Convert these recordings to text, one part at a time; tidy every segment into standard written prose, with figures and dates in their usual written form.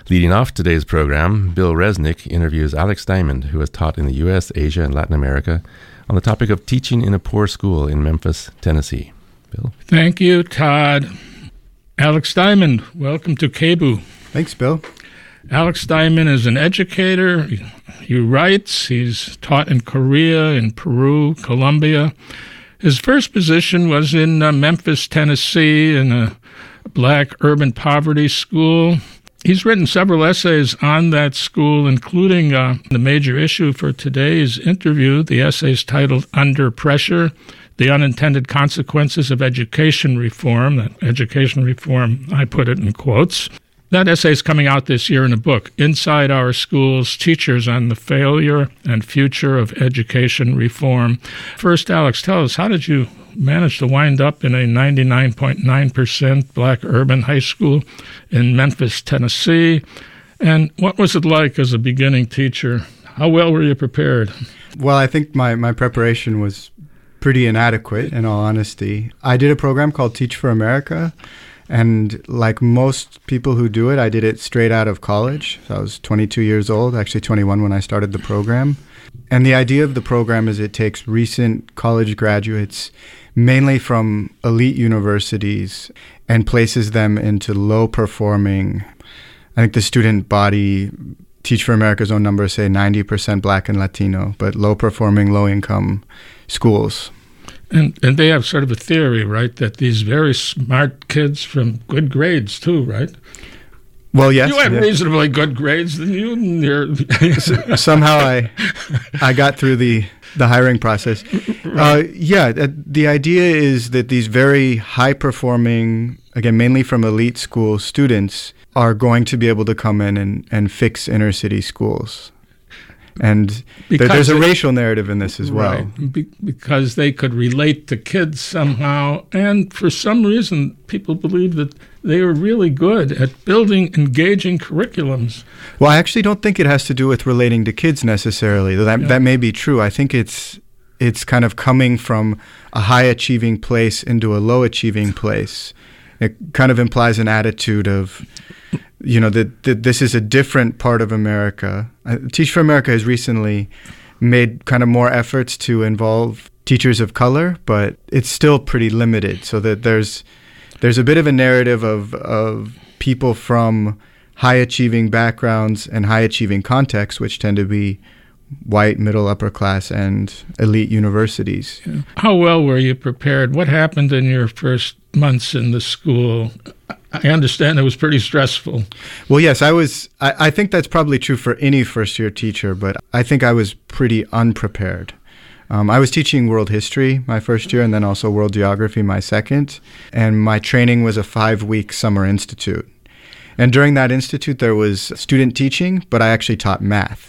Leading off today's program, Bill Resnick interviews Alex Diamond, who has taught in the U.S., Asia, and Latin America, on the topic of teaching in a poor school in Memphis, Tennessee. Bill? Thank you, Todd. Alex Diamond, welcome to KBOO. Thanks, Bill. Alex Diamond is an educator. He writes. He's taught in Korea, in Peru, Colombia. His first position was in Memphis, Tennessee, in a black urban poverty school. He's written several essays on that school, including the major issue for today's interview. The essay is titled Under Pressure, The Unintended Consequences of Education Reform. That education reform, I put it in quotes. That essay is coming out this year in a book, Inside Our Schools, Teachers on the Failure and Future of Education Reform. First, Alex, tell us, how did you manage to wind up in a 99.9% black urban high school in Memphis, Tennessee? And what was it like as a beginning teacher? How well were you prepared? Well, I think my preparation was pretty inadequate, in all honesty. I did a program called Teach for America. And like most people who do it, I did it straight out of college. So I was 22 years old, actually 21 when I started the program. And the idea of the program is it takes recent college graduates, mainly from elite universities, and places them into low-performing, I think the student body, Teach for America's own numbers say 90% black and Latino, but low-performing, low-income schools. And they have sort of a theory, right, that these very smart kids from good grades, too, right? Well, yes. You had reasonably good grades, then you... Somehow I got through the hiring process. Right. The idea is that these very high-performing, again, mainly from elite school students, are going to be able to come in and fix inner-city schools. And there's a racial narrative in this as well. Right, because they could relate to kids somehow. And for some reason, people believe that they are really good at building engaging curriculums. Well, I actually don't think it has to do with relating to kids necessarily. That may be true. I think it's kind of coming from a high-achieving place into a low-achieving place. It kind of implies an attitude of... that this is a different part of America. Teach for America has recently made kind of more efforts to involve teachers of color, but it's still pretty limited. So that there's a bit of a narrative of people from high-achieving backgrounds and high-achieving contexts, which tend to be white, middle, upper class, and elite universities. Yeah. How well were you prepared? What happened in your first months in the school? I understand it was pretty stressful. Well, yes, I think that's probably true for any first-year teacher, but I think I was pretty unprepared. I was teaching world history my first year and then also world geography my second, and my training was a 5-week summer institute. And during that institute, there was student teaching, but I actually taught math.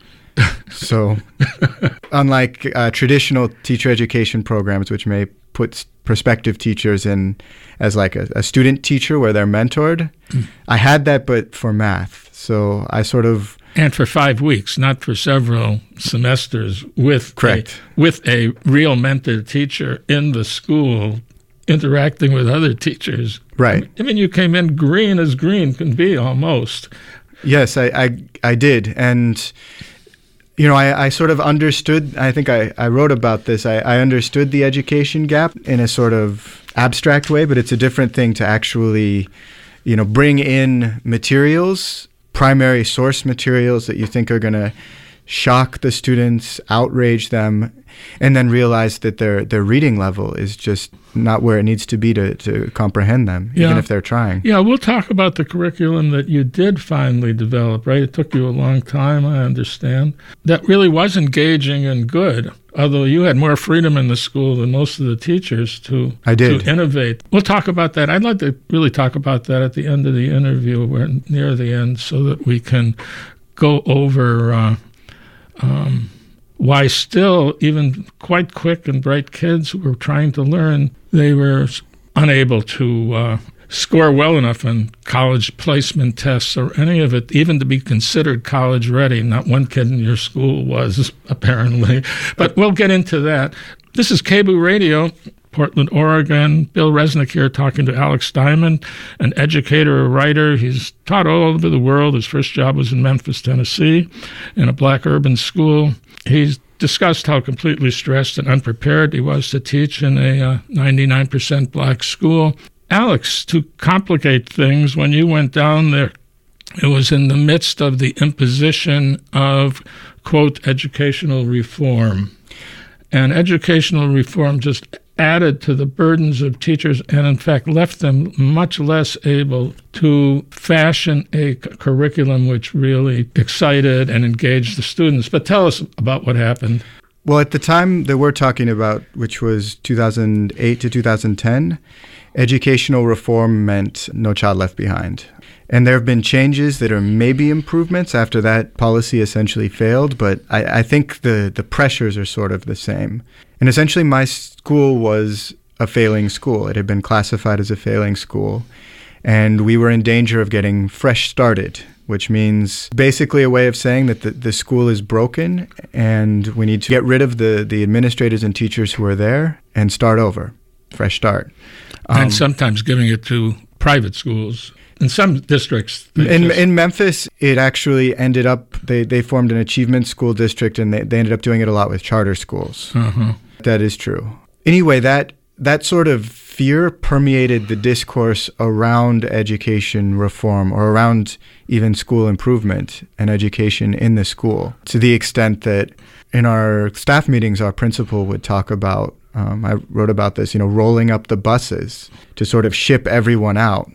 So unlike traditional teacher education programs, which may put prospective teachers in as like a student teacher where they're mentored, I had that, but for math. So I sort of... And for 5 weeks, not for several semesters, with a real mentor teacher in the school interacting with other teachers. Right. I mean, you came in green as green can be almost. Yes, I did. And... I sort of understood, I think I wrote about this, I understood the education gap in a sort of abstract way, but it's a different thing to actually, bring in materials, primary source materials that you think are going to shock the students, outrage them, and then realize that their reading level is just not where it needs to be to comprehend them, even if they're trying. Yeah, we'll talk about the curriculum that you did finally develop, right? It took you a long time, I understand. That really was engaging and good, although you had more freedom in the school than most of the teachers to innovate. We'll talk about that. I'd like to really talk about that at the end of the interview. We're near the end so that we can go over... why still, even quite quick and bright kids who were trying to learn, they were unable to score well enough on college placement tests or any of it, even to be considered college ready. Not one kid in your school was, apparently. But we'll get into that. This is KBOO Radio. Portland, Oregon. Bill Resnick here talking to Alex Diamond, an educator, a writer. He's taught all over the world. His first job was in Memphis, Tennessee, in a black urban school. He's discussed how completely stressed and unprepared he was to teach in a 99% black school. Alex, to complicate things, when you went down there, it was in the midst of the imposition of, quote, educational reform. And educational reform just added to the burdens of teachers and, in fact, left them much less able to fashion a curriculum which really excited and engaged the students. But tell us about what happened. Well, at the time that we're talking about, which was 2008 to 2010, educational reform meant No Child Left Behind. And there have been changes that are maybe improvements after that policy essentially failed, but I think the pressures are sort of the same. And essentially my school was a failing school. It had been classified as a failing school, and we were in danger of getting fresh started, which means basically a way of saying that the school is broken and we need to get rid of the administrators and teachers who are there and start over, fresh start. And sometimes giving it to private schools. In some districts. In Memphis, it actually ended up, they formed an achievement school district, and they ended up doing it a lot with charter schools. Uh-huh. That is true. Anyway, that sort of fear permeated the discourse around education reform, or around even school improvement and education in the school, to the extent that in our staff meetings, our principal would talk about, I wrote about this, rolling up the buses to sort of ship everyone out.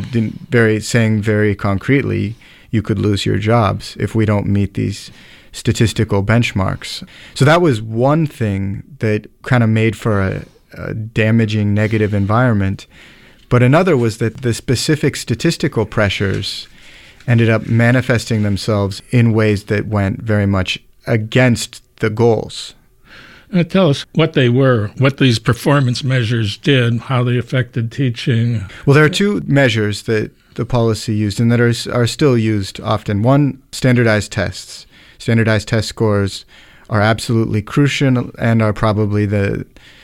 Saying very concretely, you could lose your jobs if we don't meet these statistical benchmarks. So that was one thing that kind of made for a damaging negative environment. But another was that the specific statistical pressures ended up manifesting themselves in ways that went very much against the goals. Tell us what they were, what these performance measures did, how they affected teaching. Well, there are two measures that the policy used and that are still used often. One, standardized tests. Standardized test scores are absolutely crucial and are probably the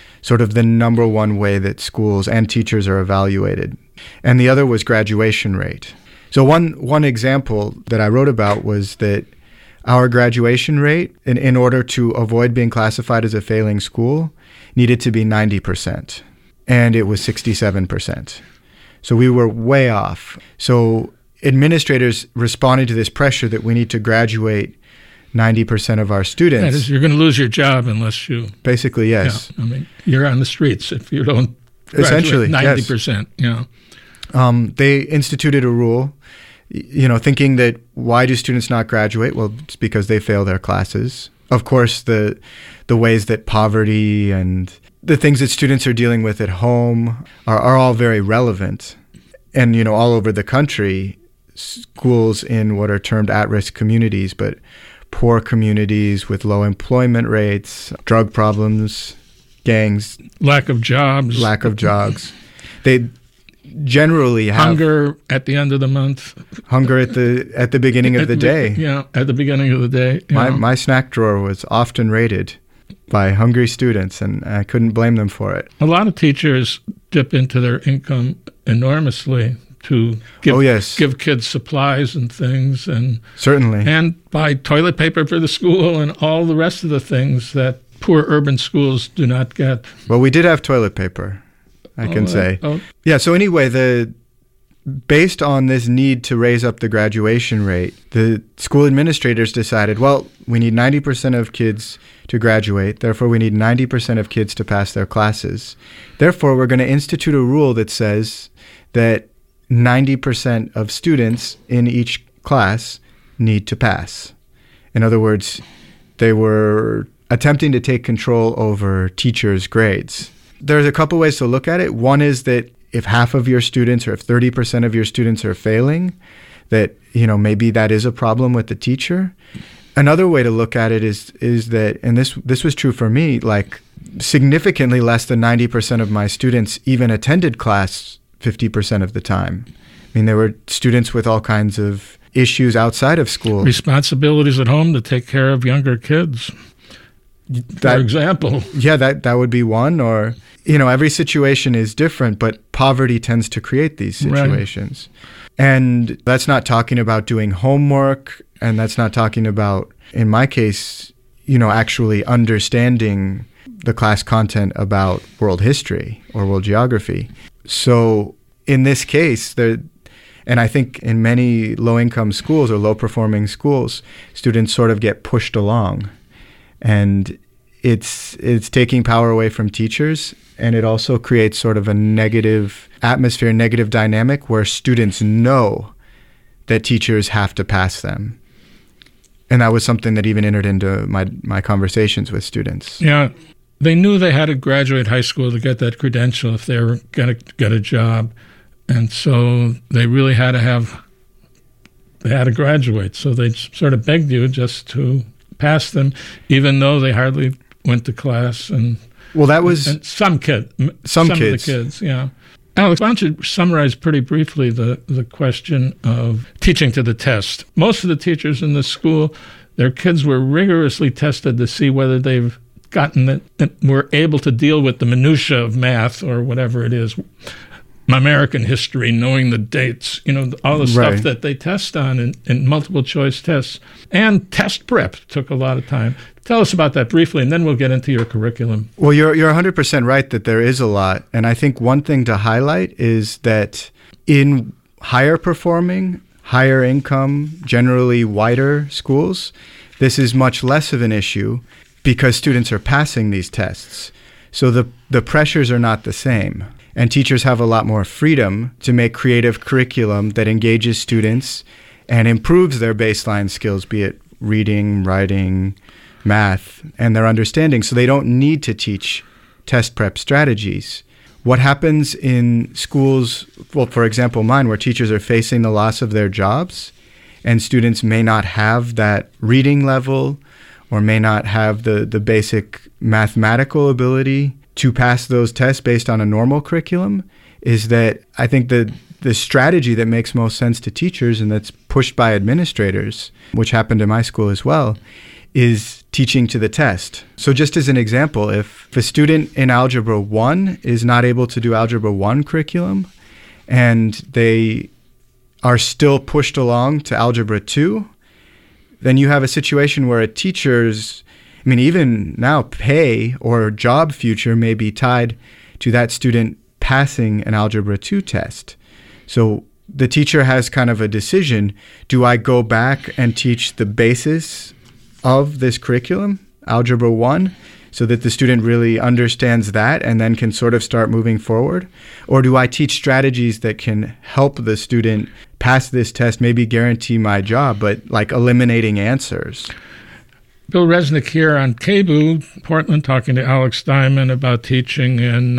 number one way that schools and teachers are evaluated. And the other was graduation rate. So one example that I wrote about was that our graduation rate, in order to avoid being classified as a failing school, needed to be 90%, and it was 67%. So we were way off. So administrators responded to this pressure that we need to graduate 90% of our students. That is, you're going to lose your job unless you... Basically, yes. Yeah, you're on the streets if you don't graduate. Essentially, 90%, yes. Yeah. They instituted a rule, thinking that why do students not graduate? Well, it's because they fail their classes. Of course, the ways that poverty and the things that students are dealing with at home are all very relevant. And, all over the country, schools in what are termed at-risk communities, but poor communities with low employment rates, drug problems, gangs. Lack of jobs. They generally have hunger at the end of the month. Hunger at the beginning of the day. Yeah, at the beginning of the day. My snack drawer was often raided by hungry students, and I couldn't blame them for it. A lot of teachers dip into their income enormously to give kids supplies and things, and certainly, and buy toilet paper for the school and all the rest of the things that poor urban schools do not get. Well, we did have toilet paper. I can say. Yeah, so anyway, based on this need to raise up the graduation rate, the school administrators decided, well, we need 90% of kids to graduate, therefore we need 90% of kids to pass their classes. Therefore, we're going to institute a rule that says that 90% of students in each class need to pass. In other words, they were attempting to take control over teachers' grades. There's a couple ways to look at it. One is that if half of your students or if 30% of your students are failing, that maybe that is a problem with the teacher. Another way to look at it is that, and this was true for me, like significantly less than 90% of my students even attended class 50% of the time. I mean, there were students with all kinds of issues outside of school. Responsibilities at home to take care of younger kids. for example. Yeah, that would be one. Or, every situation is different, but poverty tends to create these situations. Right. And that's not talking about doing homework, and that's not talking about, in my case, actually understanding the class content about world history or world geography. So in this case, and I think in many low-income schools or low-performing schools, students sort of get pushed along. And it's taking power away from teachers, and it also creates sort of a negative atmosphere, negative dynamic where students know that teachers have to pass them. And that was something that even entered into my conversations with students. Yeah. They knew they had to graduate high school to get that credential if they were going to get a job. And so they really had to graduate. So they sort of begged you just to pass them, even though they hardly went to class. And some kids. Some of the kids, yeah. Alex, why don't you summarize pretty briefly the question of teaching to the test? Most of the teachers in the school, their kids were rigorously tested to see whether they've were able to deal with the minutia of math or whatever it is, American history, knowing the dates, all the stuff that they test on in multiple choice tests. And test prep took a lot of time. Tell us about that briefly, and then we'll get into your curriculum. Well, you're 100% right that there is a lot. And I think one thing to highlight is that in higher performing, higher income, generally whiter schools, this is much less of an issue because students are passing these tests. So the pressures are not the same. And teachers have a lot more freedom to make creative curriculum that engages students and improves their baseline skills, be it reading, writing, math, and their understanding. So they don't need to teach test prep strategies. What happens in schools, well, for example, mine, where teachers are facing the loss of their jobs and students may not have that reading level or may not have the basic mathematical ability to pass those tests based on a normal curriculum, is that I think the strategy that makes most sense to teachers and that's pushed by administrators, which happened in my school as well, is teaching to the test. So just as an example, if a student in Algebra 1 is not able to do Algebra 1 curriculum and they are still pushed along to Algebra 2, then you have a situation where a teacher's, even now pay or job future may be tied to that student passing an Algebra 2 test. So the teacher has kind of a decision. Do I go back and teach the basis of this curriculum, Algebra 1, so that the student really understands that and then can sort of start moving forward? Or do I teach strategies that can help the student pass this test, maybe guarantee my job, but like eliminating answers? Bill Resnick here on KBOO, Portland, talking to Alex Diamond about teaching in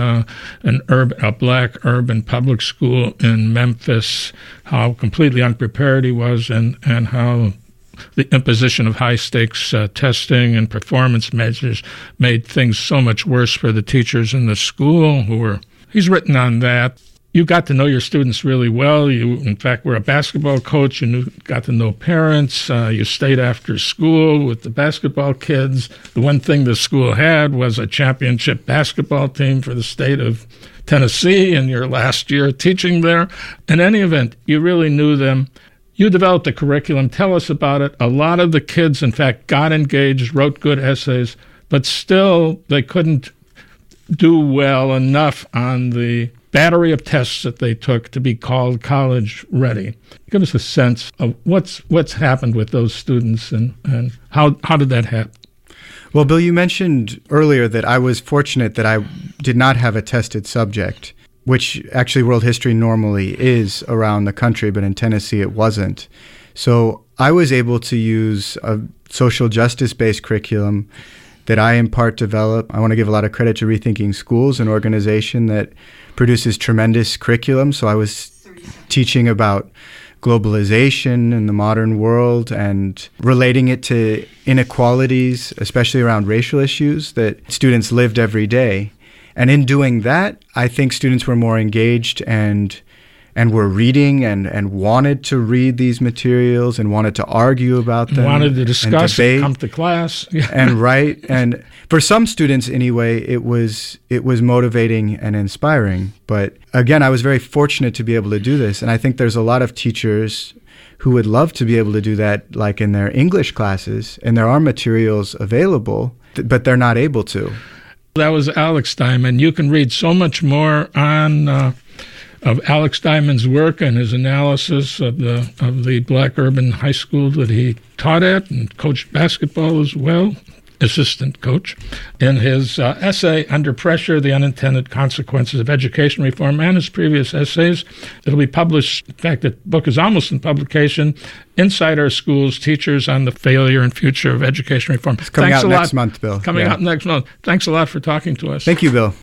a black urban public school in Memphis, how completely unprepared he was and how the imposition of high-stakes testing and performance measures made things so much worse for the teachers in the school he's written on that. You got to know your students really well. You, in fact, were a basketball coach. You got to know parents. You stayed after school with the basketball kids. The one thing the school had was a championship basketball team for the state of Tennessee in your last year teaching there. In any event, you really knew them. You developed a curriculum. Tell us about it. A lot of the kids, in fact, got engaged, wrote good essays, but still they couldn't do well enough on the battery of tests that they took to be called college ready. Give us a sense of what's happened with those students and how did that happen? Well, Bill, you mentioned earlier that I was fortunate that I did not have a tested subject, which actually world history normally is around the country, but in Tennessee it wasn't. So I was able to use a social justice-based curriculum that I in part developed. I want to give a lot of credit to Rethinking Schools, an organization that produces tremendous curriculum. So I was teaching about globalization in the modern world and relating it to inequalities, especially around racial issues that students lived every day. And in doing that, I think students were more engaged and were reading and wanted to read these materials and wanted to argue about them. Wanted to discuss, and debate, come to class. and write. And for some students anyway, it was motivating and inspiring. But again, I was very fortunate to be able to do this. And I think there's a lot of teachers who would love to be able to do that, like in their English classes. And there are materials available, but they're not able to. That was Alex Diamond. You can read so much more on of Alex Diamond's work and his analysis of the Black Urban High School that he taught at and coached basketball as well, assistant coach, in his essay, Under Pressure, The Unintended Consequences of Education Reform, and his previous essays. It'll be published. In fact, the book is almost in publication, Inside Our Schools, Teachers on the Failure and Future of Education Reform. It's coming out next month, Bill. Coming out next month. Thanks a lot for talking to us. Thank you, Bill.